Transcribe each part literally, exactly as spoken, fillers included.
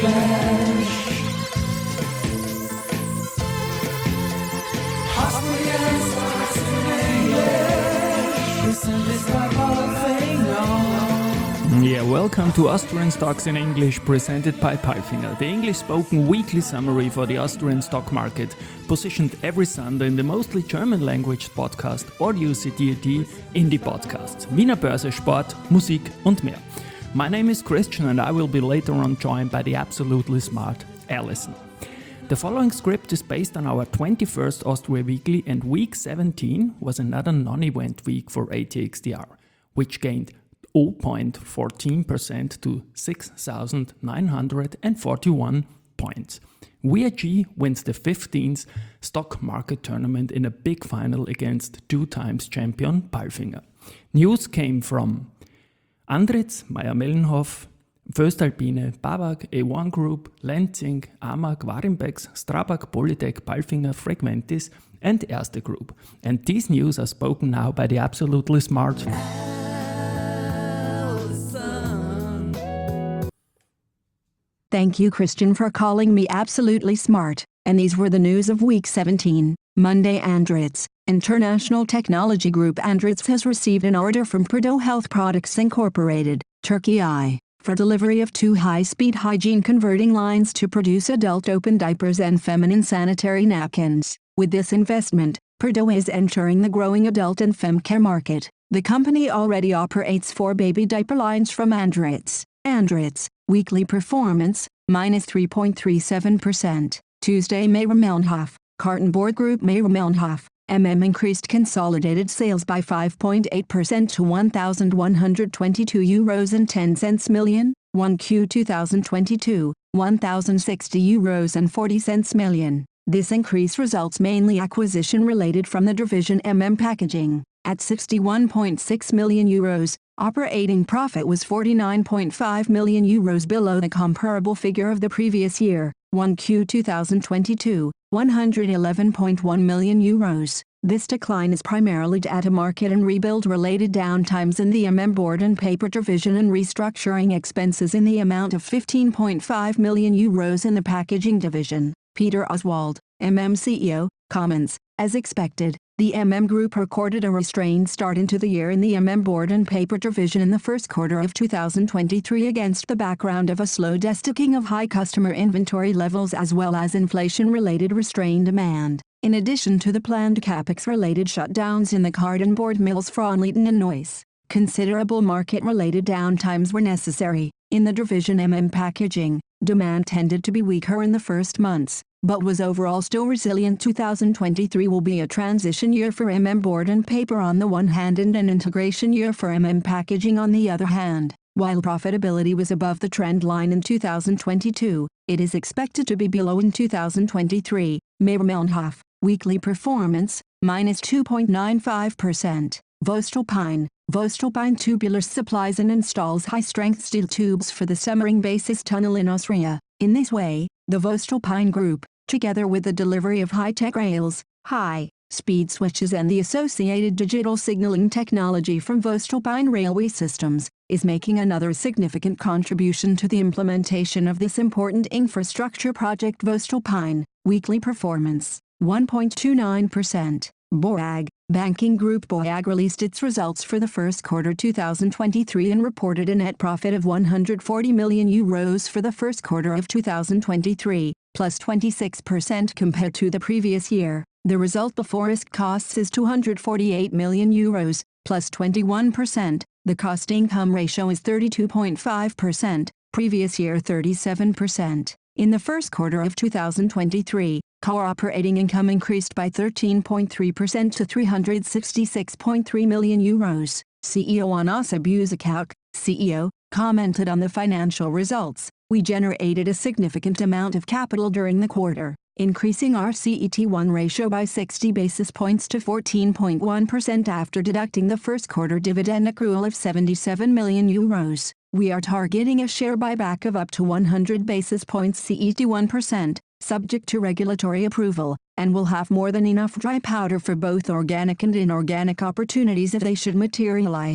English. Austrian Stocks in English. Presented by Palfinger. Yeah, welcome to Austrian Stocks in English, presented by Palfinger, the English-spoken weekly summary for the Austrian stock market, positioned every Sunday in the mostly German-language podcast Audio C D D in die Podcasts Wiener Börse, Sport, Musik und mehr. My name is Christian and I will be later on joined by the absolutely smart Alison. The following script is based on our twenty-first Austria Weekly, and week seventeen was another non-event week for A T X T R, which gained zero point one four percent to six thousand nine hundred forty-one points. V I G wins the fifteenth stock market tournament in a big final against two times champion Palfinger. News came from Andritz, Mayr-Melnhof, Voestalpine, Babak, A one Group, Lenzing, Amag, Warimpex, Strabag, Polytech, Palfinger, Fragmentis and Erste Group. And these news are spoken now by the absolutely smart Thank you, Christian, for calling me absolutely smart. And these were the news of week seventeen. Monday. Andritz International Technology Group. Andritz has received an order from Perdo Health Products Incorporated, Turkey I, for delivery of two high-speed hygiene converting lines to produce adult open diapers and feminine sanitary napkins. With this investment, Perdo is entering the growing adult and femcare market. The company already operates four baby diaper lines from Andritz. Andritz weekly performance, minus three point three seven percent. Tuesday. Mayr-Melnhof Cartonboard Group. Mayr-Melnhof M M increased consolidated sales by five point eight percent to one thousand one hundred twenty-two euros and ten cents million. one Q twenty twenty-two, one thousand sixty euros and forty cents million. This increase results mainly acquisition related from the division M M Packaging. At sixty-one point six million euros, operating profit was forty-nine point five million euros below the comparable figure of the previous year, one Q twenty twenty-two, one hundred eleven point one million euros. This decline is primarily due to market and rebuild-related downtimes in the M M Board and Paper division and restructuring expenses in the amount of fifteen point five million euros in the Packaging division. Peter Oswald, M M C E O, comments, as expected, the M M Group recorded a restrained start into the year in the M M Board and Paper division in the first quarter of two thousand twenty-three against the background of a slow destocking of high customer inventory levels as well as inflation-related restrained demand. In addition to the planned capex-related shutdowns in the cartonboard mills Fraunleiten and Neuss, considerable market-related downtimes were necessary. In the division M M Packaging, demand tended to be weaker in the first months, but was overall still resilient. two thousand twenty-three will be a transition year for M M Board and Paper on the one hand and an integration year for M M Packaging on the other hand. While profitability was above the trend line in two thousand twenty-two, it is expected to be below in two thousand twenty-three. Mayr-Melnhof weekly performance, minus two point nine five percent. Voestalpine Voestalpine Tubulars supplies and installs high-strength steel tubes for the Semmering Basis Tunnel in Austria. In this way, the Voestalpine Group, together with the delivery of high-tech rails, high-speed switches and the associated digital signaling technology from Voestalpine Railway Systems, is making another significant contribution to the implementation of this important infrastructure project. Voestalpine weekly performance, one point two nine percent. BOAG Banking Group. BOAG released its results for the first quarter two thousand twenty-three and reported a net profit of one hundred forty million euros for the first quarter of two thousand twenty-three, plus twenty-six percent compared to the previous year. The result before risk costs is two hundred forty-eight million euros, plus twenty-one percent. The cost-income ratio is thirty-two point five percent, previous year thirty-seven percent. In the first quarter of two thousand twenty-three, core operating income increased by thirteen point three percent to three hundred sixty-six point three million euros. C E O Anas Abuzakuk, C E O, commented on the financial results. We generated a significant amount of capital during the quarter, increasing our C E T one ratio by sixty basis points to fourteen point one percent after deducting the first quarter dividend accrual of seventy-seven million euros. We are targeting a share buyback of up to one hundred basis points C E T one percent, subject to regulatory approval, and will have more than enough dry powder for both organic and inorganic opportunities if they should materialize.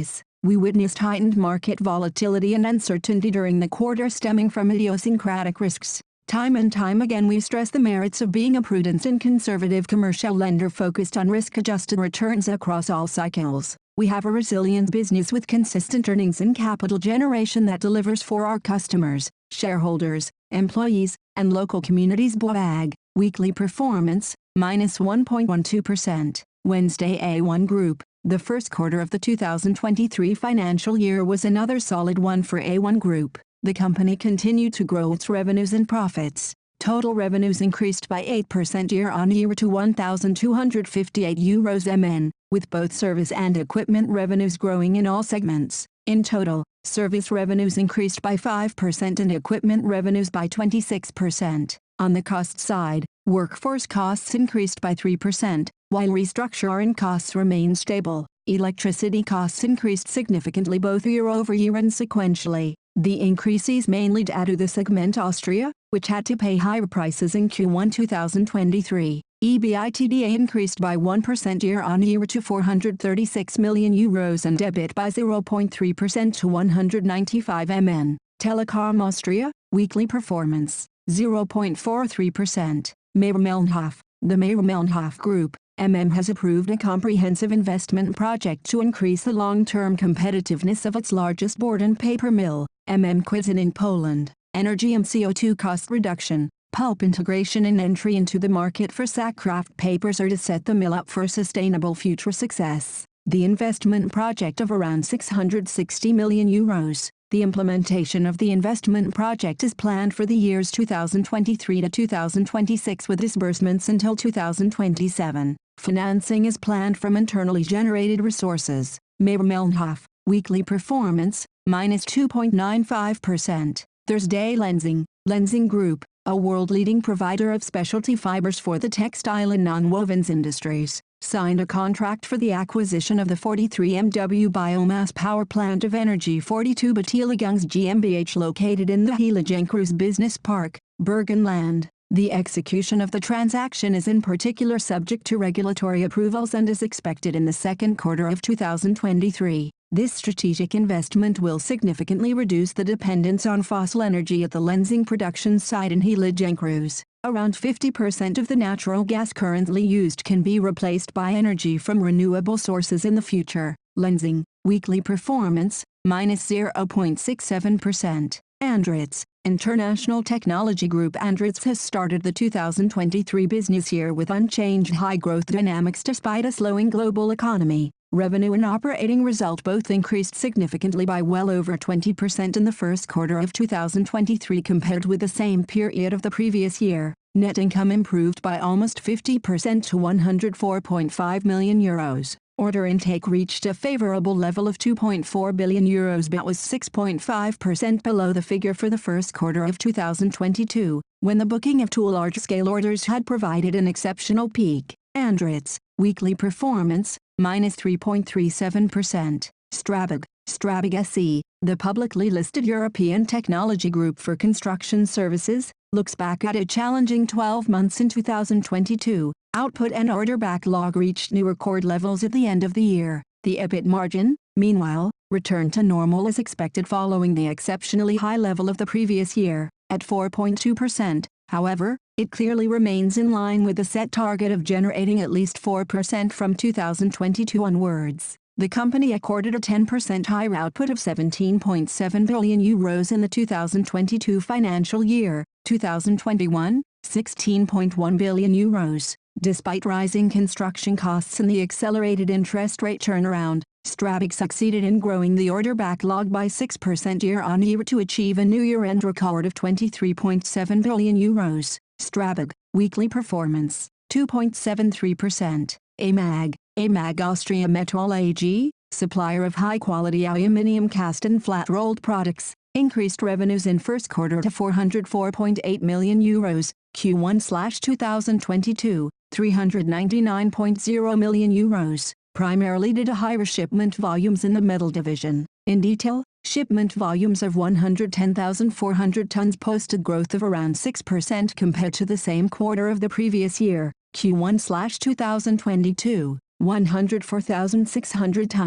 We witnessed heightened market volatility and uncertainty during the quarter stemming from idiosyncratic risks. Time and time again we stress the merits of being a prudent and conservative commercial lender focused on risk-adjusted returns across all cycles. We have a resilient business with consistent earnings and capital generation that delivers for our customers, shareholders, employees, and local communities. B O A G, weekly performance, minus one point one two percent. Wednesday. A one Group. The first quarter of the two thousand twenty-three financial year was another solid one for A one Group. The company continued to grow its revenues and profits. Total revenues increased by eight percent year-on-year to one thousand two hundred fifty-eight euros M N, with both service and equipment revenues growing in all segments. In total, service revenues increased by five percent and equipment revenues by twenty-six percent. On the cost side, workforce costs increased by three percent, while restructuring costs remained stable. Electricity costs increased significantly both year-over-year and sequentially. The increase is mainly due to the segment Austria, which had to pay higher prices in Q one two thousand twenty-three. EBITDA increased by one percent year-on-year to four hundred thirty-six million euros and EBIT by zero point three percent to one hundred ninety-five million. Telekom Austria, weekly performance, zero point four three percent. Mayr-Melnhof. The Mayr-Melnhof Group, M M has approved a comprehensive investment project to increase the long-term competitiveness of its largest board and paper mill, M M Kwidzyn in Poland. Energy and C O two cost reduction, pulp integration and entry into the market for sack kraft papers are to set the mill up for sustainable future success. The investment project of around six hundred sixty million euros. The implementation of the investment project is planned for the years two thousand twenty-three to two thousand twenty-six with disbursements until two thousand twenty-seven. Financing is planned from internally generated resources. Mayr-Melnhof, weekly performance, minus two point nine five percent. Thursday. Lenzing. Lenzing Group, a world-leading provider of specialty fibers for the textile and nonwovens industries, signed a contract for the acquisition of the forty-three megawatt biomass power plant of Energy forty-two Beteiligungs GmbH located in the Heiligenkreuz Business Park, Burgenland. The execution of the transaction is in particular subject to regulatory approvals and is expected in the second quarter of two thousand twenty-three. This strategic investment will significantly reduce the dependence on fossil energy at the Lenzing production site in Heiligenkreuz. Around fifty percent of the natural gas currently used can be replaced by energy from renewable sources in the future. Lenzing, weekly performance, minus zero point six seven percent. Andritz, International Technology Group. Andritz has started the two thousand twenty-three business year with unchanged high growth dynamics despite a slowing global economy. Revenue and operating result both increased significantly by well over twenty percent in the first quarter of two thousand twenty-three compared with the same period of the previous year. Net income improved by almost fifty percent to one hundred four point five million euros. Order intake reached a favorable level of two point four billion euros but was six point five percent below the figure for the first quarter of two thousand twenty-two, when the booking of two large-scale orders had provided an exceptional peak. Andritz, weekly performance, minus three point three seven percent. Strabag, Strabag S E, the publicly listed European technology group for construction services, looks back at a challenging twelve months in two thousand twenty-two. Output and order backlog reached new record levels at the end of the year. The EBIT margin, meanwhile, returned to normal as expected following the exceptionally high level of the previous year, at four point two percent. However, it clearly remains in line with the set target of generating at least four percent from two thousand twenty-two onwards. The company accorded a ten percent higher output of seventeen point seven billion euros in the two thousand twenty-two financial year, two thousand twenty-one, sixteen point one billion euros. Despite rising construction costs and the accelerated interest rate turnaround, Strabag succeeded in growing the order backlog by six percent year-on-year to achieve a new year-end record of twenty-three point seven billion euros. Strabag, weekly performance, two point seven three percent. A M A G, A M A G Austria Metall A G, supplier of high-quality aluminium cast and flat-rolled products, increased revenues in first quarter to four hundred four point eight million euros, Q one two thousand twenty-two, three hundred ninety-nine point zero million euros, primarily due to higher shipment volumes in the metal division. In detail, shipment volumes of one hundred ten thousand four hundred tons posted growth of around six percent compared to the same quarter of the previous year, Q one two thousand twenty-two, one hundred four thousand six hundred tons.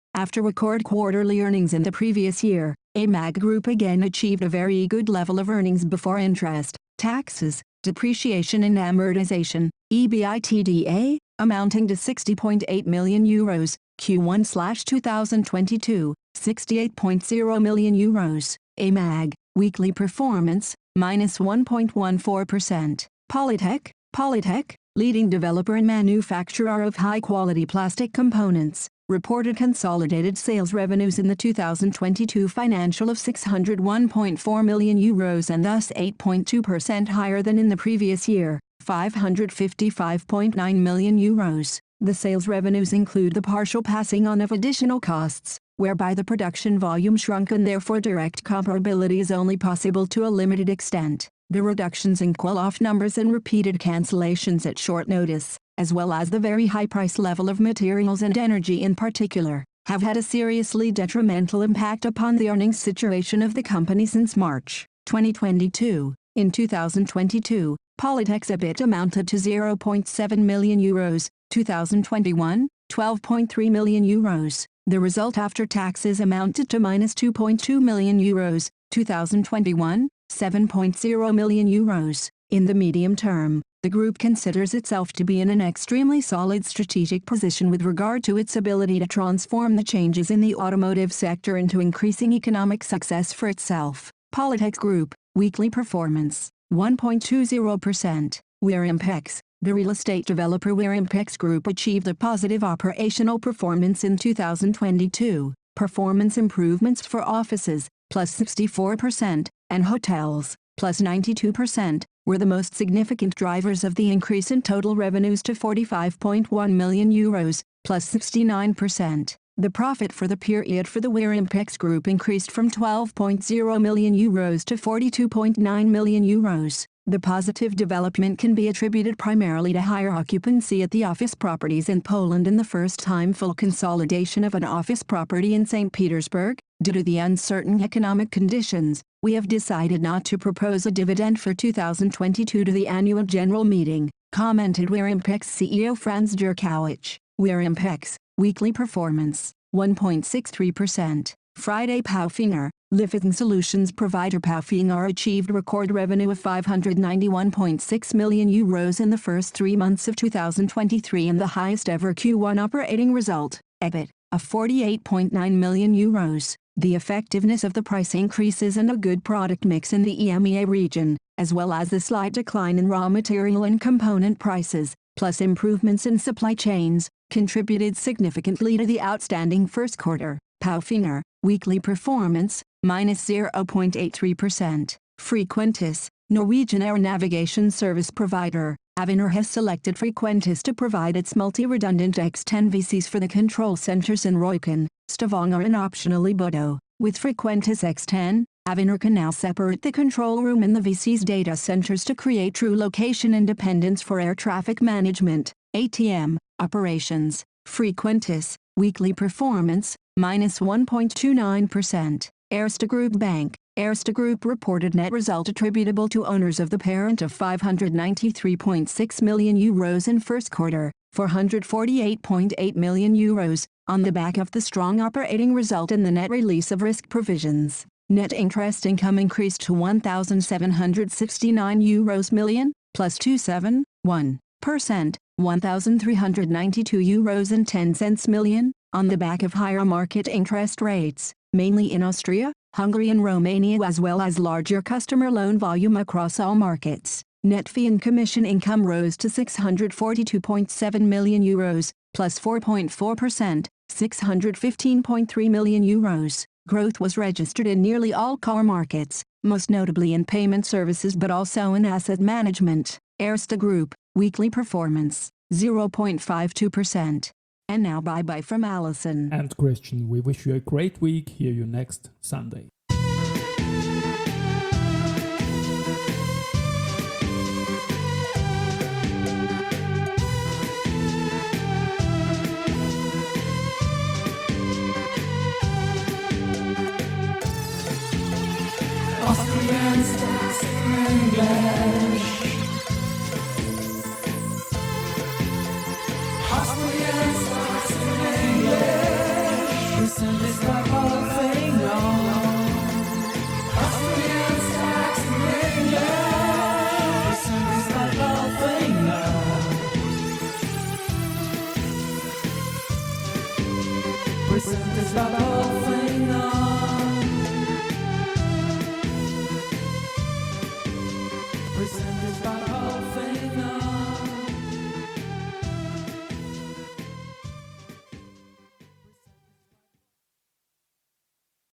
After record quarterly earnings in the previous year, A M A G Group again achieved a very good level of earnings before interest, taxes, depreciation and amortization, EBITDA, amounting to sixty point eight million euros, Q one twenty twenty-two, sixty-eight point zero million euros. A M A G, weekly performance, minus one point one four percent. Polytech, Polytech, leading developer and manufacturer of high-quality plastic components, reported consolidated sales revenues in the two thousand twenty-two financial of six hundred one point four million euros and thus eight point two percent higher than in the previous year, five hundred fifty-five point nine million euros. The sales revenues include the partial passing on of additional costs, whereby the production volume shrunk and therefore direct comparability is only possible to a limited extent. The reductions in call-off numbers and repeated cancellations at short notice, as well as the very high price level of materials and energy in particular, have had a seriously detrimental impact upon the earnings situation of the company since March twenty twenty-two. In two thousand twenty-two, Polytech's E B I T amounted to zero point seven million euros, two thousand twenty-one, twelve point three million euros. The result after taxes amounted to minus two point two million euros, two thousand twenty-one, seven point zero million euros. In the medium term, the group considers itself to be in an extremely solid strategic position with regard to its ability to transform the changes in the automotive sector into increasing economic success for itself. Polytech Group, weekly performance, one point two zero percent. Wearimpex, the real estate developer Wearimpex Group achieved a positive operational performance in two thousand twenty-two. Performance improvements for offices, plus sixty-four percent, and hotels, plus ninety-two percent, were the most significant drivers of the increase in total revenues to forty-five point one million euros, plus sixty-nine percent. The profit for the period for the Wearimpex Group increased from twelve point zero million euros to forty-two point nine million euros. The positive development can be attributed primarily to higher occupancy at the office properties in Poland and the first-time full consolidation of an office property in Saint Petersburg. Due to the uncertain economic conditions, we have decided not to propose a dividend for two thousand twenty-two to the annual general meeting, commented Wearimpex C E O Franz Jurkowicz. Wearimpex, weekly performance, one point six three percent. Friday Palfinger, Lifting Solutions provider Palfinger achieved record revenue of five hundred ninety-one point six million euros in the first three months of two thousand twenty-three and the highest ever Q one operating result, E B I T, of forty-eight point nine million euros. The effectiveness of the price increases and a good product mix in the E M E A region, as well as the slight decline in raw material and component prices, plus improvements in supply chains, contributed significantly to the outstanding first quarter. Palfinger, weekly performance, minus zero point eight three percent. Frequentis, Norwegian air navigation service provider, Avinor has selected Frequentis to provide its multi-redundant X ten V Cs for the control centers in Røyken, Stavanger and optionally Bodo. With Frequentis X ten, Avinor can now separate the control room and the V C's data centers to create true location independence for air traffic management, A T M, operations. Frequentis, weekly performance, minus one point two nine percent. Erste Group Bank, Erste Group reported net result attributable to owners of the parent of five hundred ninety-three point six million euros in first quarter, four hundred forty-eight point eight million euros, on the back of the strong operating result and the net release of risk provisions. Net interest income increased to one thousand seven hundred sixty-nine euros million, plus two point seven one percent, one thousand three hundred ninety-two euros and ten cents million, on the back of higher market interest rates, mainly in Austria, Hungary and Romania, as well as larger customer loan volume across all markets. Net fee and commission income rose to six hundred forty-two point seven million euros, plus four point four percent, six hundred fifteen point three million euros. Growth was registered in nearly all core markets, most notably in payment services but also in asset management. Erste Group, weekly performance, zero point five two percent. And now bye-bye from Alison. And Christian, we wish you a great week. Hear you next Sunday. Austrian stocks in English. Austrian stocks in English. Presented by Paul